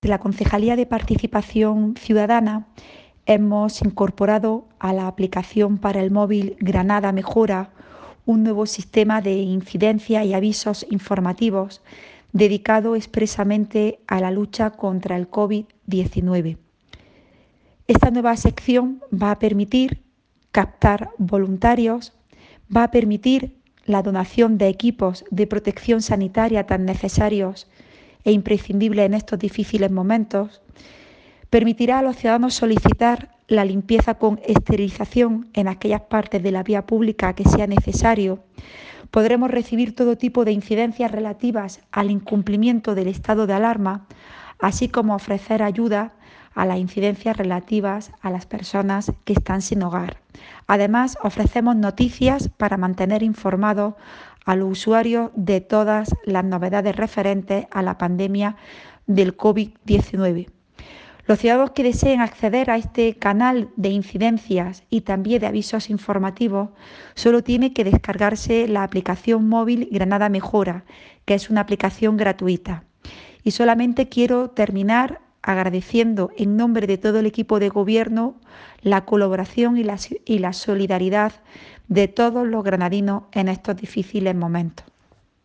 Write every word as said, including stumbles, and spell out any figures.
De la Concejalía de Participación Ciudadana hemos incorporado a la aplicación para el móvil Granada Mejora un nuevo sistema de incidencia y avisos informativos dedicado expresamente a la lucha contra el COVID diecinueve. Esta nueva sección va a permitir captar voluntarios, va a permitir la donación de equipos de protección sanitaria tan necesarios e imprescindibles en estos difíciles momentos, permitirá a los ciudadanos solicitar la limpieza con esterilización en aquellas partes de la vía pública que sea necesario. Podremos recibir todo tipo de incidencias relativas al incumplimiento del estado de alarma, así como ofrecer ayuda a las incidencias relativas a las personas que están sin hogar. Además, ofrecemos noticias para mantener informados a los usuarios de todas las novedades referentes a la pandemia del COVID diecinueve. Los ciudadanos que deseen acceder a este canal de incidencias y también de avisos informativos solo tienen que descargarse la aplicación móvil Granada Mejora, que es una aplicación gratuita. Y solamente quiero terminar agradeciendo en nombre de todo el equipo de gobierno la colaboración y la, y la solidaridad de todos los granadinos en estos difíciles momentos.